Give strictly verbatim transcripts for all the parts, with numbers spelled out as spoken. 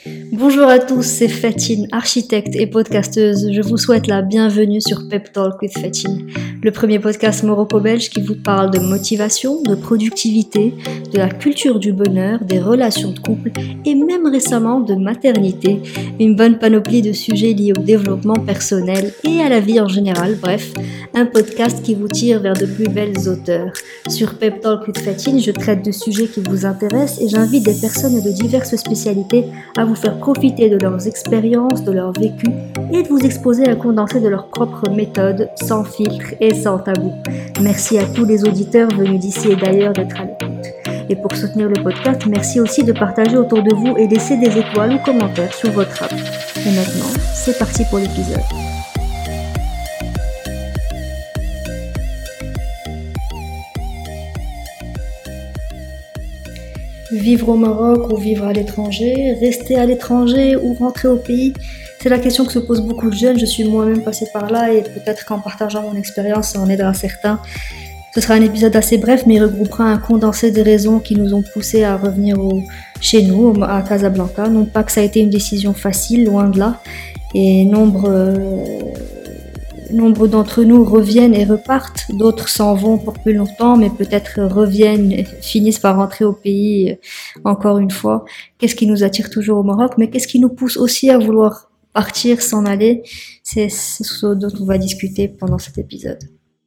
Bonjour à tous, c'est Fatine, architecte et podcasteuse. Je vous souhaite la bienvenue sur Pep Talk with Fatine, le premier podcast morocco-belge qui vous parle de motivation, de productivité, de la culture du bonheur, des relations de couple et même récemment de maternité. Une bonne panoplie de sujets liés au développement personnel et à la vie en général. Bref, un podcast qui vous tire vers de plus belles hauteurs. Sur Pep Talk with Fatine, je traite de sujets qui vous intéressent et j'invite des personnes de diverses spécialités à vous faire profiter de leurs expériences, de leur vécu et de vous exposer un condensé de leurs propres méthodes, sans filtre et sans tabou. Merci à tous les auditeurs venus d'ici et d'ailleurs d'être à l'écoute. Et pour soutenir le podcast, merci aussi de partager autour de vous et laisser des étoiles ou commentaires sur votre app. Et maintenant, c'est parti pour l'épisode. Vivre au Maroc ou vivre à l'étranger, rester à l'étranger ou rentrer au pays, c'est la question que se posent beaucoup de jeunes. Je suis moi-même passée par là et peut-être qu'en partageant mon expérience, ça en aidera certains. Ce sera un épisode assez bref, mais il regroupera un condensé des raisons qui nous ont poussés à revenir au, chez nous, à Casablanca. Non pas que ça a été une décision facile, loin de là. Et nombre, euh, nombre d'entre nous reviennent et repartent. D'autres s'en vont pour plus longtemps, mais peut-être reviennent et finissent par rentrer au pays euh, encore une fois. Qu'est-ce qui nous attire toujours au Maroc, mais qu'est-ce qui nous pousse aussi à vouloir partir, s'en aller? C'est ce dont on va discuter pendant cet épisode.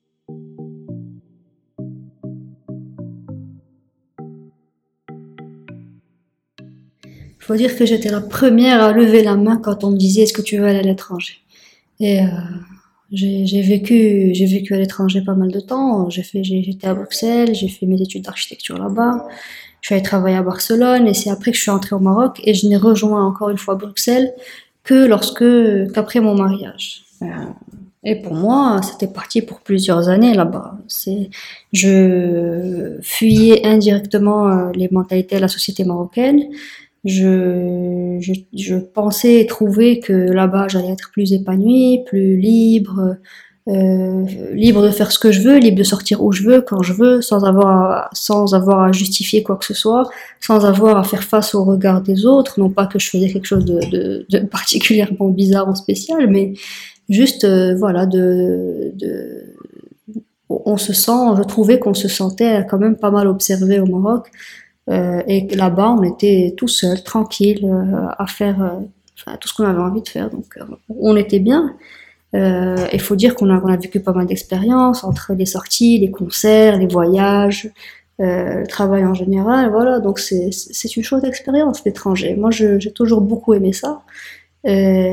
Il faut dire que j'étais la première à lever la main quand on me disait « Est-ce que tu veux aller à l'étranger ?» Et euh, j'ai, j'ai vécu, j'ai vécu à l'étranger pas mal de temps. J'ai fait, j'ai, j'étais à Bruxelles, j'ai fait mes études d'architecture là-bas. Je suis allée travailler à Barcelone et c'est après que je suis entrée au Maroc et je n'ai rejoint encore une fois Bruxelles que lorsque, qu'après mon mariage. Euh, et pour moi, c'était parti pour plusieurs années là-bas. C'est, je fuyais indirectement les mentalités de la société marocaine. Je, je, je pensais et trouvais que là-bas j'allais être plus épanouie, plus libre, euh, libre de faire ce que je veux, libre de sortir où je veux, quand je veux, sans avoir à, sans avoir à justifier quoi que ce soit, sans avoir à faire face au regard des autres. Non pas que je faisais quelque chose de, de, de particulièrement bizarre ou spécial, mais juste euh, voilà, de, de, on se sent, je trouvais qu'on se sentait quand même pas mal observé au Maroc. Euh, et là-bas, on était tout seul, tranquille, euh, à faire euh, enfin, tout ce qu'on avait envie de faire. Donc, euh, on était bien. Il euh, faut dire qu'on a, on a vécu pas mal d'expériences entre les sorties, les concerts, les voyages, euh, le travail en général. Voilà, donc c'est, c'est une chouette expérience, l'étranger. Moi, je, j'ai toujours beaucoup aimé ça. Euh,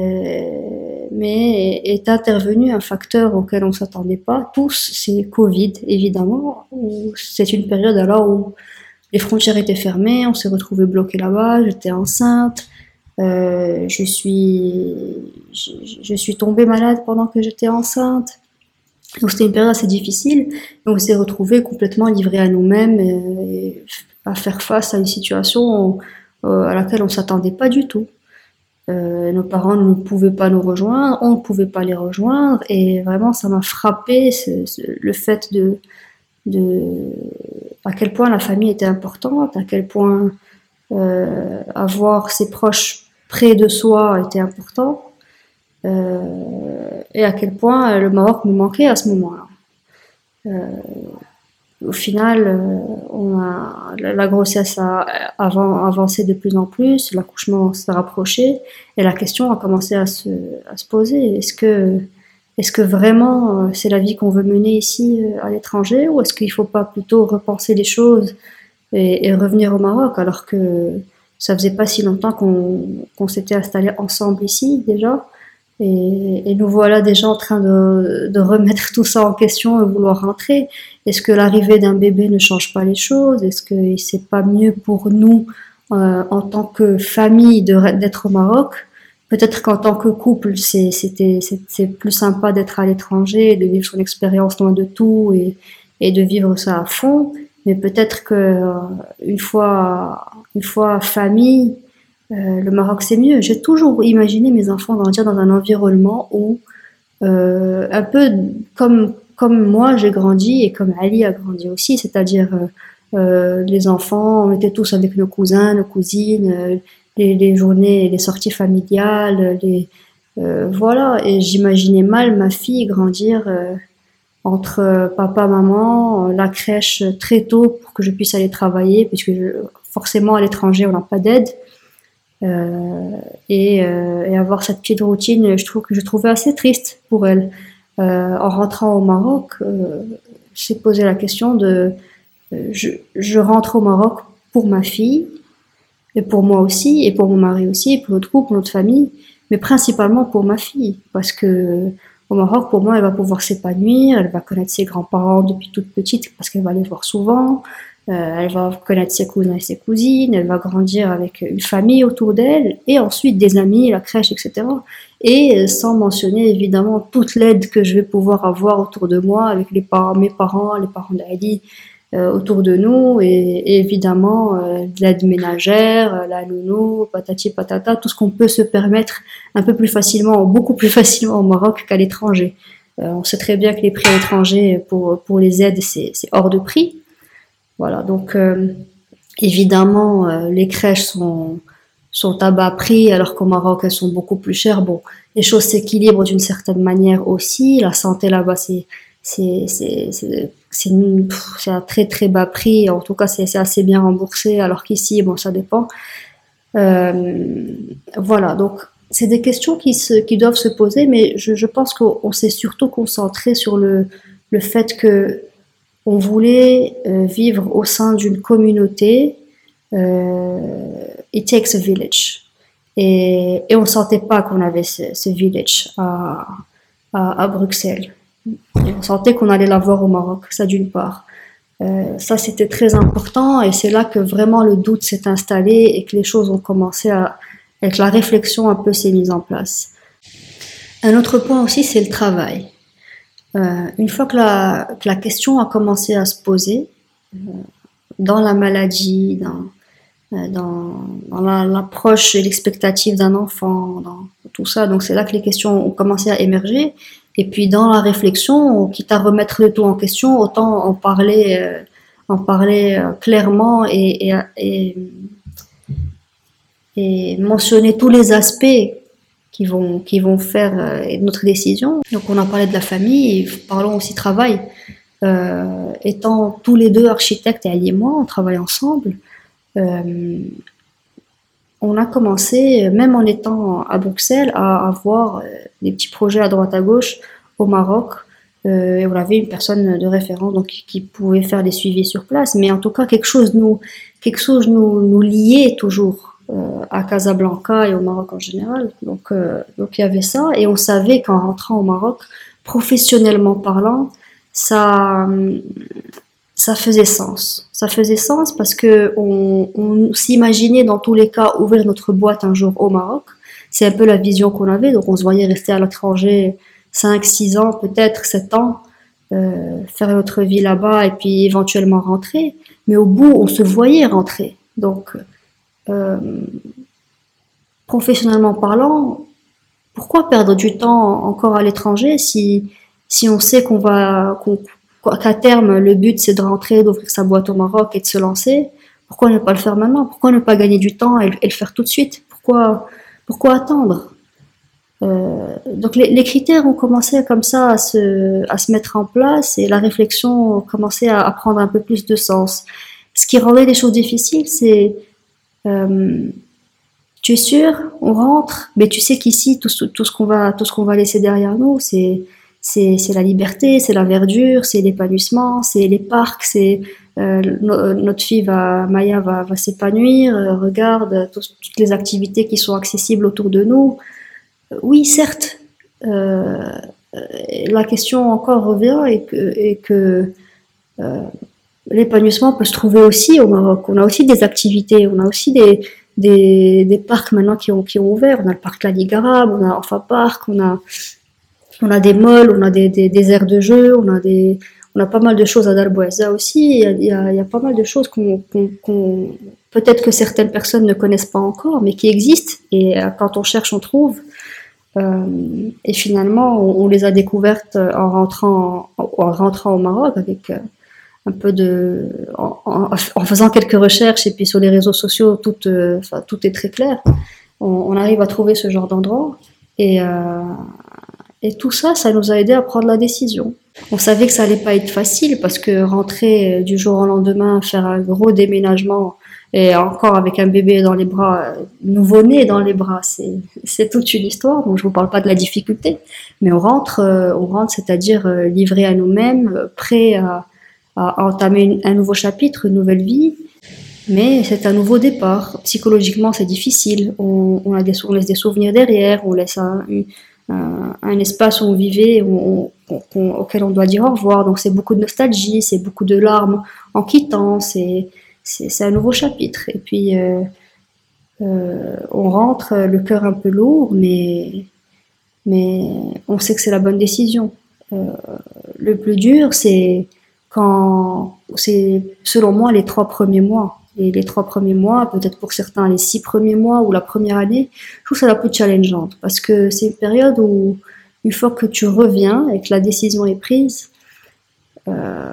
mais est intervenu un facteur auquel on s'attendait pas tous, c'est Covid, évidemment. Où c'est une période alors où les frontières étaient fermées, on s'est retrouvés bloqués là-bas, j'étais enceinte, euh, je suis, je, je suis tombée malade pendant que j'étais enceinte. Donc c'était une période assez difficile, et on s'est retrouvés complètement livrés à nous-mêmes et, et à faire face à une situation euh, à laquelle on s'attendait pas du tout. Euh, nos parents ne pouvaient pas nous rejoindre, on ne pouvait pas les rejoindre, et vraiment ça m'a frappé ce, ce, le fait de de à quel point la famille était importante, à quel point euh, avoir ses proches près de soi était important, euh, et à quel point le Maroc me manquait à ce moment-là. Euh, au final, euh, on a, la grossesse a avant, avancé de plus en plus, l'accouchement s'est rapproché, et la question a commencé à se, à se poser. Est-ce que Est-ce que vraiment euh, c'est la vie qu'on veut mener ici euh, à l'étranger, ou est-ce qu'il ne faut pas plutôt repenser les choses et, et revenir au Maroc, alors que ça faisait pas si longtemps qu'on, qu'on s'était installé ensemble ici déjà, et, et nous voilà déjà en train de, de remettre tout ça en question et vouloir rentrer. Est-ce que l'arrivée d'un bébé ne change pas les choses? Est-ce que c'est pas mieux pour nous euh, en tant que famille de, d'être au Maroc? Peut-être qu'en tant que couple, c'est, c'était, c'est, c'est plus sympa d'être à l'étranger, de vivre son expérience loin de tout et, et de vivre ça à fond. Mais peut-être que euh, une fois, une fois famille, euh, le Maroc c'est mieux. J'ai toujours imaginé mes enfants grandir dans un environnement où, euh, un peu comme comme moi j'ai grandi et comme Ali a grandi aussi, c'est-à-dire euh, euh, les enfants, on était tous avec nos cousins, nos cousines. Euh, les, les journées, les sorties familiales, les, euh, voilà. Et j'imaginais mal ma fille grandir euh, entre euh, papa, maman, euh, la crèche euh, très tôt pour que je puisse aller travailler, puisque je, forcément à l'étranger on n'a pas d'aide. Euh, et, euh, et avoir cette petite routine, je trouve que je trouvais assez triste pour elle. Euh, en rentrant au Maroc, euh, j'ai posé la question de, euh, je, je rentre au Maroc pour ma fille, et pour moi aussi, et pour mon mari aussi, pour notre couple, pour notre famille, mais principalement pour ma fille, parce que au Maroc, pour moi, elle va pouvoir s'épanouir, elle va connaître ses grands-parents depuis toute petite, parce qu'elle va les voir souvent, euh, elle va connaître ses cousins et ses cousines, elle va grandir avec une famille autour d'elle, et ensuite des amis, la crèche, et cetera. Et sans mentionner évidemment toute l'aide que je vais pouvoir avoir autour de moi, avec les parents, mes parents, les parents d'Ali, euh, autour de nous, et, et évidemment euh, de l'aide ménagère, euh, la nounou, patati patata, tout ce qu'on peut se permettre un peu plus facilement, beaucoup plus facilement au Maroc qu'à l'étranger. Euh, on sait très bien que les prix à l'étranger pour, pour les aides, c'est, c'est hors de prix. Voilà, donc euh, évidemment, euh, les crèches sont, sont à bas prix, alors qu'au Maroc, elles sont beaucoup plus chères. Bon, les choses s'équilibrent d'une certaine manière aussi. La santé là-bas, c'est c'est c'est c'est c'est une- pff, c'est à très très bas prix. En tout cas, c'est c'est assez bien remboursé, alors qu'ici, bon, ça dépend. Euh, voilà, donc c'est des questions qui se qui doivent se poser, mais je, je pense qu'on on s'est surtout concentré sur le le fait que on voulait euh, vivre au sein d'une communauté. Euh, it takes a village. Et, et on ne sentait pas qu'on avait ce, ce village à, à, à Bruxelles. Et on sentait qu'on allait l'avoir au Maroc, ça d'une part. Euh, ça, c'était très important et c'est là que vraiment le doute s'est installé et que les choses ont commencé à, avec la réflexion un peu s'est mise en place. Un autre point aussi, c'est le travail. Euh, une fois que la, que la question a commencé à se poser, euh, dans la maladie, dans, euh, dans, dans la- l'approche et l'expectative d'un enfant, dans tout ça, donc c'est là que les questions ont commencé à émerger. Et puis dans la réflexion, quitte à remettre le tout en question, autant en parler, euh, en parler euh, clairement et, et, et, et mentionner tous les aspects qui vont, qui vont faire euh, notre décision. Donc on a parlé de la famille, parlons aussi travail. Euh, étant tous les deux architectes, et Ali et moi, on travaille ensemble. Euh, on a commencé, même en étant à Bruxelles, à avoir euh, des petits projets à droite à gauche au Maroc. Euh, et on avait une personne de référence donc, qui pouvait faire des suivis sur place. Mais en tout cas, quelque chose nous, quelque chose nous, nous liait toujours euh, à Casablanca et au Maroc en général. Donc, euh, donc il y avait ça. Et on savait qu'en rentrant au Maroc, professionnellement parlant, ça, ça faisait sens. Ça faisait sens parce que on, on s'imaginait dans tous les cas ouvrir notre boîte un jour au Maroc. C'est un peu la vision qu'on avait. Donc on se voyait rester à l'étranger cinq, six ans, peut-être sept ans, euh, faire notre vie là-bas et puis éventuellement rentrer. Mais au bout, on se voyait rentrer. Donc, euh, professionnellement parlant, pourquoi perdre du temps encore à l'étranger si, si on sait qu'on va, qu'on, qu'à terme, le but c'est de rentrer, d'ouvrir sa boîte au Maroc et de se lancer? Pourquoi ne pas le faire maintenant? Pourquoi ne pas gagner du temps et, et le faire tout de suite? Pourquoi, pourquoi attendre? Euh, donc les, les critères ont commencé comme ça à se, à se mettre en place et la réflexion a commencé à, à prendre un peu plus de sens. Ce qui rendait les choses difficiles, c'est euh, tu es sûr, on rentre, mais tu sais qu'ici tout, ce- tout ce qu'on va tout ce qu'on va laisser derrière nous, c'est c'est c'est la liberté, c'est la verdure, c'est l'épanouissement, c'est les parcs, c'est euh, no- notre fille va Maya va va s'épanouir, euh, regarde tous- toutes les activités qui sont accessibles autour de nous. Euh, Oui, certes. Euh, la question encore revient et que et que euh, l'épanouissement peut se trouver aussi au Maroc. On a aussi des activités, on a aussi des, des, des parcs maintenant qui ont, qui ont ouvert. On a le parc La Ligue Arabe, on a Alpha Park, on a, on a des malls, on a des, des, des aires de jeu, on a des, on a pas mal de choses à Darboisa aussi. Il y a, il y a, il y a pas mal de choses qu'on, qu'on, qu'on- peut-être que certaines personnes ne connaissent pas encore, mais qui existent. Et euh, quand on cherche, on trouve. Euh, et finalement, on, on les a découvertes en rentrant, en rentrant au Maroc avec, euh, un peu de, en, en, en faisant quelques recherches et puis sur les réseaux sociaux, tout, euh, enfin, tout est très clair. On, on arrive à trouver ce genre d'endroit et, euh, et tout ça, ça nous a aidé à prendre la décision. On savait que ça allait pas être facile parce que rentrer du jour au lendemain, faire un gros déménagement et encore avec un bébé dans les bras, nouveau-né dans les bras, c'est, c'est toute une histoire. Donc je vous parle pas de la difficulté, mais on rentre, on rentre, c'est-à-dire livré à nous-mêmes, prêt à, à entamer une, un nouveau chapitre, une nouvelle vie. Mais c'est un nouveau départ. Psychologiquement, c'est difficile. On, on, a des, on laisse des souvenirs derrière, on laisse un, un, un espace où on vivait, où on, on, auquel on doit dire au revoir. Donc c'est beaucoup de nostalgie, c'est beaucoup de larmes en quittant. C'est, c'est, c'est un nouveau chapitre. Et puis euh, euh, on rentre le cœur un peu lourd, mais mais on sait que c'est la bonne décision. Euh, le plus dur, c'est quand, c'est selon moi les trois premiers mois. Et les trois premiers mois, peut-être pour certains les six premiers mois ou la première année, je trouve ça la plus challengeante parce que c'est une période où, une fois que tu reviens et que la décision est prise, euh,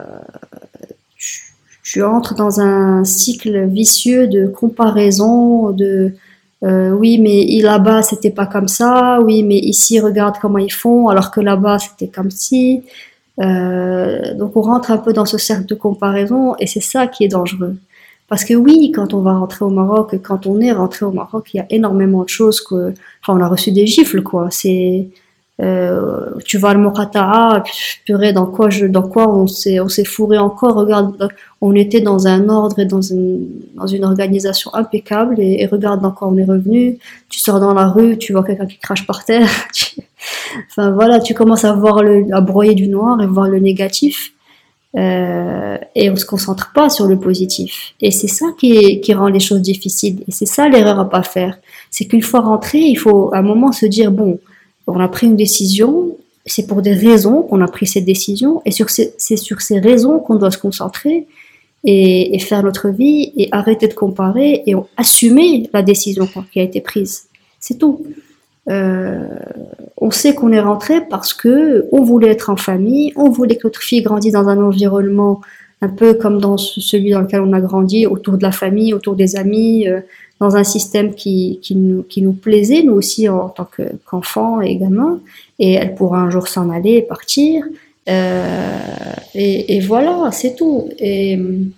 tu, tu entres dans un cycle vicieux de comparaison, de euh, oui mais là-bas c'était pas comme ça, oui mais ici regarde comment ils font alors que là-bas c'était comme si. Euh, donc on rentre un peu dans ce cercle de comparaison et c'est ça qui est dangereux. Parce que oui, quand on va rentrer au Maroc, quand on est rentré au Maroc, il y a énormément de choses que, enfin, on a reçu des gifles, quoi. C'est, euh, tu vas à Al-Muqata'a, purée, dans quoi je, dans quoi on s'est, on s'est fourré encore. Regarde, on était dans un ordre et dans une, dans une organisation impeccable et, et regarde dans quoi on est revenu. Tu sors dans la rue, tu vois quelqu'un qui crache par terre. Enfin, voilà, tu commences à voir le, à broyer du noir et voir le négatif. Euh, et on se concentre pas sur le positif. Et c'est ça qui, est, qui rend les choses difficiles. Et c'est ça l'erreur à pas faire. C'est qu'une fois rentré, il faut à un moment se dire, bon, on a pris une décision, c'est pour des raisons qu'on a pris cette décision, et sur ces, c'est sur ces raisons qu'on doit se concentrer et, et faire notre vie, et arrêter de comparer, et assumer la décision qui a été prise. C'est tout. Euh, on sait qu'on est rentré parce que on voulait être en famille, on voulait que notre fille grandisse dans un environnement un peu comme dans celui dans lequel on a grandi, autour de la famille, autour des amis, euh, dans un système qui, qui, nous, qui nous plaisait, nous aussi en tant que, qu'enfants et gamins, et elle pourra un jour s'en aller et partir. Euh, et, et voilà, c'est tout. Et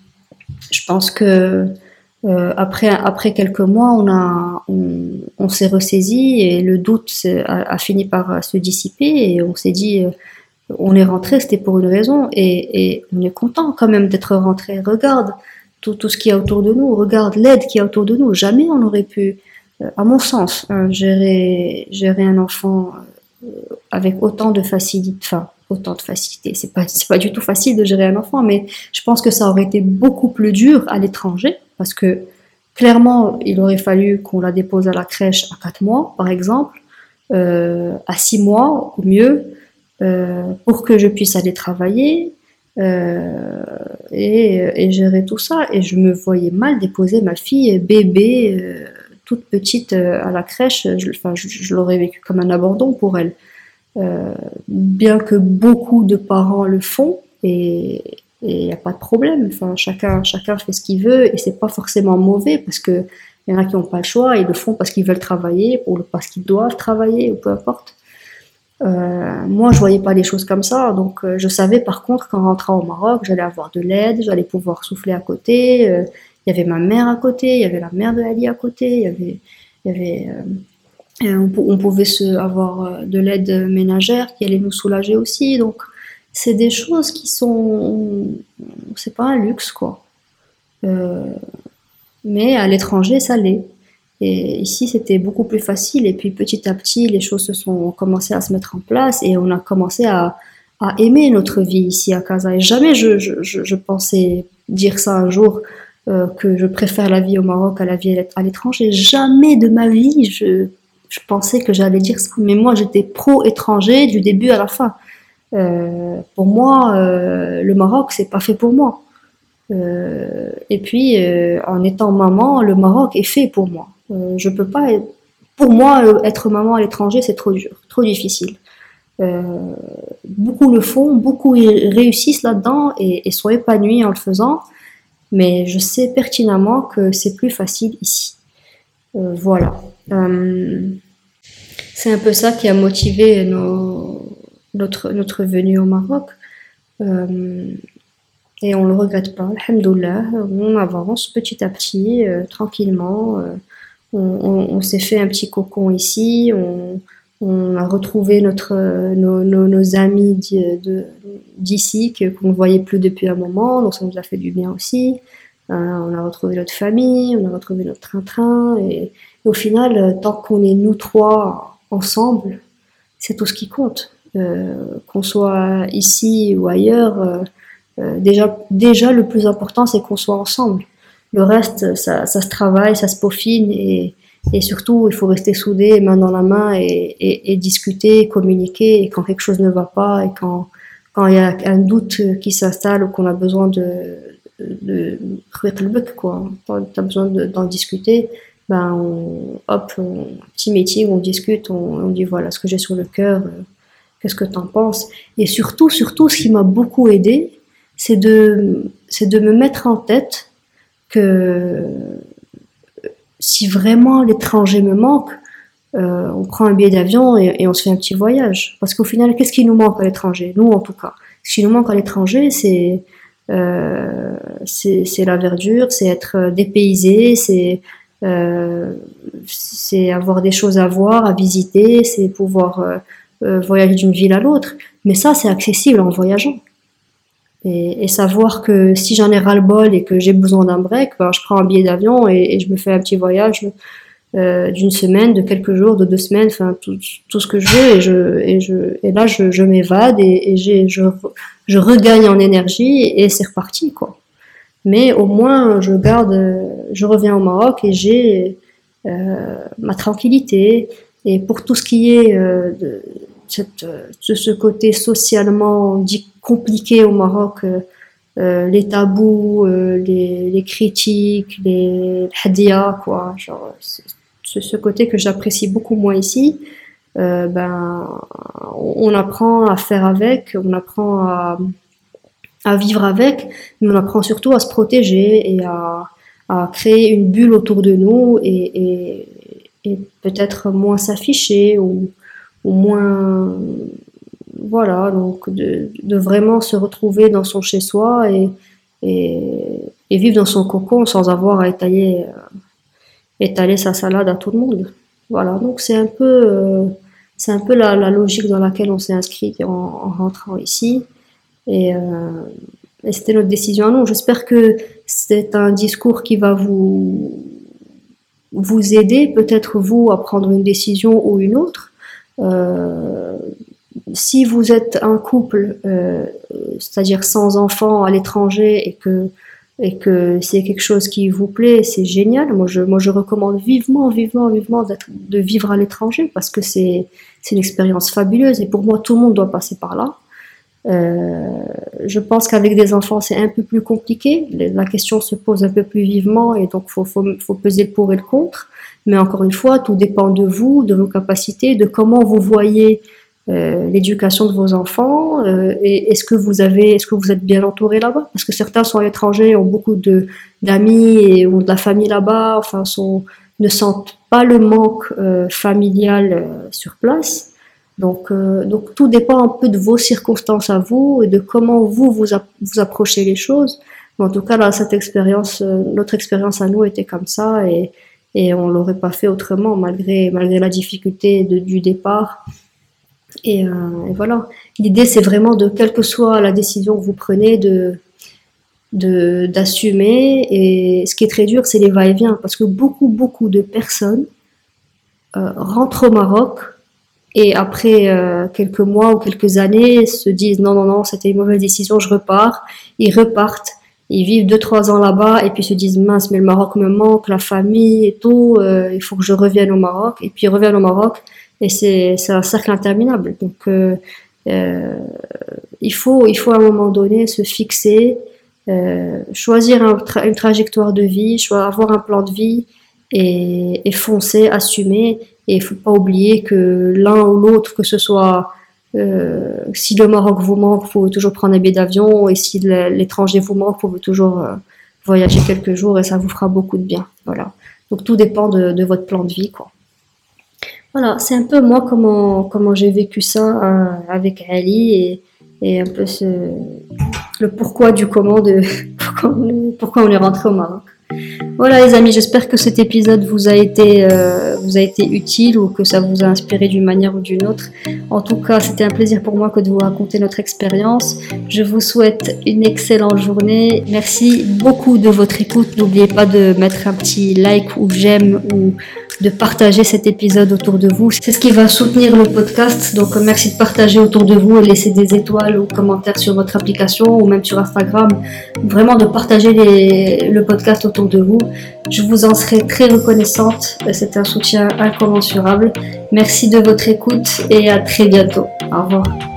je pense que Euh, après, après quelques mois, on, a, on, on s'est ressaisi et le doute a, a fini par se dissiper et on s'est dit, euh, on est rentré, c'était pour une raison et, et on est content quand même d'être rentré. Regarde tout, tout ce qu'il y a autour de nous, regarde l'aide qu'il y a autour de nous. Jamais on aurait pu, euh, à mon sens, hein, gérer, gérer un enfant euh, avec autant de facilité, enfin, autant de facilité. C'est pas, c'est pas du tout facile de gérer un enfant, mais je pense que ça aurait été beaucoup plus dur à l'étranger. Parce que clairement, il aurait fallu qu'on la dépose à la crèche à quatre mois, par exemple, euh, à six mois ou mieux, euh, pour que je puisse aller travailler euh, et, et gérer tout ça. Et je me voyais mal déposer ma fille bébé, euh, toute petite, euh, à la crèche. Je, enfin, je, je l'aurais vécu comme un abandon pour elle. Euh, bien que beaucoup de parents le font et et il n'y a pas de problème, enfin, chacun, chacun fait ce qu'il veut et c'est pas forcément mauvais parce que il y en a qui n'ont pas le choix, ils le font parce qu'ils veulent travailler ou parce qu'ils doivent travailler ou peu importe. Euh, moi, je voyais pas les choses comme ça, donc euh, je savais par contre qu'en rentrant au Maroc, j'allais avoir de l'aide, j'allais pouvoir souffler à côté. Euh, il y avait ma mère à côté, il y avait la mère de Ali à côté, il y avait, il y avait, euh, on, on pouvait se avoir de l'aide ménagère qui allait nous soulager aussi, donc. C'est des choses qui sont, c'est pas un luxe quoi. Euh, mais à l'étranger ça l'est. Et ici c'était beaucoup plus facile. Et puis petit à petit les choses se sont commencé à se mettre en place et on a commencé à, à aimer notre vie ici à Casa. Et jamais je, je, je, je pensais dire ça un jour euh, que je préfère la vie au Maroc à la vie à l'étranger. Jamais de ma vie je, je pensais que j'allais dire ça. Mais moi j'étais pro étranger du début à la fin. Euh, pour moi, euh, le Maroc, c'est pas fait pour moi. Euh, et puis, euh, en étant maman, le Maroc est fait pour moi. Euh, je peux pas. Être, pour moi, être maman à l'étranger, c'est trop dur, trop difficile. Euh, Beaucoup le font, beaucoup y réussissent là-dedans et, et sont épanouis en le faisant, mais je sais pertinemment que c'est plus facile ici. Euh, voilà. Euh, c'est un peu ça qui a motivé nos, notre, notre venue au Maroc. Euh, et on le regrette pas, alhamdoulilah. On avance petit à petit, euh, tranquillement. Euh, on, on, on s'est fait un petit cocon ici. On, on a retrouvé notre, euh, nos, nos, nos amis d'y- de- d'ici que, qu'on ne voyait plus depuis un moment. Donc ça nous a fait du bien aussi. Euh, on a retrouvé notre famille, on a retrouvé notre train-train. Et, et au final, euh, tant qu'on est nous trois ensemble, c'est tout ce qui compte. Euh, qu'on soit ici ou ailleurs, euh, euh, déjà, déjà, le plus important, c'est qu'on soit ensemble. Le reste, ça, ça se travaille, ça se peaufine et, et surtout, il faut rester soudés, main dans la main et, et, et discuter, communiquer. Et quand quelque chose ne va pas et quand, quand il y a un doute qui s'installe ou qu'on a besoin de, de, de quoi, t'as besoin de, d'en discuter, ben, on, hop, on, petit meeting, on discute, on, on dit voilà ce que j'ai sur le cœur, euh, qu'est-ce que t'en penses? Et surtout, surtout, ce qui m'a beaucoup aidé, c'est de, c'est de me mettre en tête que si vraiment l'étranger me manque, euh, on prend un billet d'avion et, et on se fait un petit voyage. Parce qu'au final, qu'est-ce qui nous manque à l'étranger? Nous, en tout cas. Ce qui nous manque à l'étranger, c'est, euh, c'est, c'est la verdure, c'est être dépaysé, c'est, euh, c'est avoir des choses à voir, à visiter, c'est pouvoir euh, euh, voyager d'une ville à l'autre. Mais ça, c'est accessible en voyageant. Et, et savoir que si j'en ai ras-le-bol et que j'ai besoin d'un break, ben, je prends un billet d'avion et, et je me fais un petit voyage euh, d'une semaine, de quelques jours, de deux semaines, enfin tout, tout ce que je veux et je et je et là je, je m'évade et, et j'ai je je regagne en énergie et c'est reparti quoi. Mais au moins je garde, je reviens au Maroc et j'ai euh, ma tranquillité et pour tout ce qui est euh, de, cette, de ce côté socialement dit compliqué au Maroc, euh, euh, les tabous, euh, les, les critiques, les hadia, quoi, genre ce, ce côté que j'apprécie beaucoup moins ici. Euh, ben, on apprend à faire avec, on apprend à, à vivre avec, mais on apprend surtout à se protéger et à, à créer une bulle autour de nous et, et, et peut-être moins s'afficher ou, ou moins voilà, donc de, de vraiment se retrouver dans son chez-soi et, et, et vivre dans son cocon sans avoir à étaler, euh, étaler sa salade à tout le monde. Voilà, donc c'est un peu, euh, c'est un peu la, la logique dans laquelle on s'est inscrit en, en rentrant ici. Et, euh, et c'était notre décision à nous. J'espère que c'est un discours qui va vous, vous aider, peut-être vous, à prendre une décision ou une autre. Euh, Si vous êtes un couple, euh, c'est-à-dire sans enfants à l'étranger et que et que c'est quelque chose qui vous plaît, c'est génial. Moi, je moi je recommande vivement, vivement, vivement d'être de vivre à l'étranger parce que c'est c'est une expérience fabuleuse et pour moi tout le monde doit passer par là. Euh, je pense qu'avec des enfants c'est un peu plus compliqué. La question se pose un peu plus vivement et donc faut faut faut peser le pour et le contre. Mais encore une fois, tout dépend de vous, de vos capacités, de comment vous voyez euh, l'éducation de vos enfants euh, et est-ce que vous avez est-ce que vous êtes bien entouré là-bas parce que certains sont à l'étranger ont beaucoup de d'amis et ont de la famille là-bas enfin sont ne sentent pas le manque euh, familial euh, sur place donc euh, donc tout dépend un peu de vos circonstances à vous et de comment vous vous, app- vous approchez les choses mais en tout cas là cette expérience euh, notre expérience à nous était comme ça et et on l'aurait pas fait autrement malgré malgré la difficulté de, du départ et, euh, et voilà. L'idée, c'est vraiment de, quelle que soit la décision que vous prenez, de, de, d'assumer. Et ce qui est très dur, c'est les va-et-vient. Parce que beaucoup, beaucoup de personnes euh, rentrent au Maroc et après euh, quelques mois ou quelques années se disent non, non, non, c'était une mauvaise décision, je repars. Ils repartent. Ils vivent deux, trois ans là-bas et puis se disent mince, mais le Maroc me manque, la famille et tout, euh, il faut que je revienne au Maroc. Et puis ils reviennent au Maroc et c'est, c'est un cercle interminable. Donc euh, euh, il faut, il faut à un moment donné se fixer, euh, choisir un tra- une trajectoire de vie, choisir, avoir un plan de vie et, et foncer, assumer. Et il faut pas oublier que l'un ou l'autre, que ce soit Euh, si le Maroc vous manque, vous pouvez toujours prendre un billet d'avion, et si l'étranger vous manque, vous pouvez toujours euh, voyager quelques jours et ça vous fera beaucoup de bien. Voilà. Donc tout dépend de, de votre plan de vie, quoi. Voilà, c'est un peu moi comment comment j'ai vécu ça euh, avec Ali et, et un peu ce, le pourquoi du comment de pourquoi on est, pourquoi on est rentré au Maroc. Voilà les amis, j'espère que cet épisode vous a été euh, vous a été utile ou que ça vous a inspiré d'une manière ou d'une autre. En tout cas, c'était un plaisir pour moi que de vous raconter notre expérience. Je vous souhaite une excellente journée. Merci beaucoup de votre écoute. N'oubliez pas de mettre un petit like ou j'aime ou de partager cet épisode autour de vous. C'est ce qui va soutenir le podcast. Donc merci de partager autour de vous et laisser des étoiles ou commentaires sur votre application ou même sur Instagram. Vraiment de partager les, le podcast autour de vous. Je vous en serai très reconnaissante. C'est un soutien incommensurable. Merci de votre écoute et à très bientôt. Au revoir.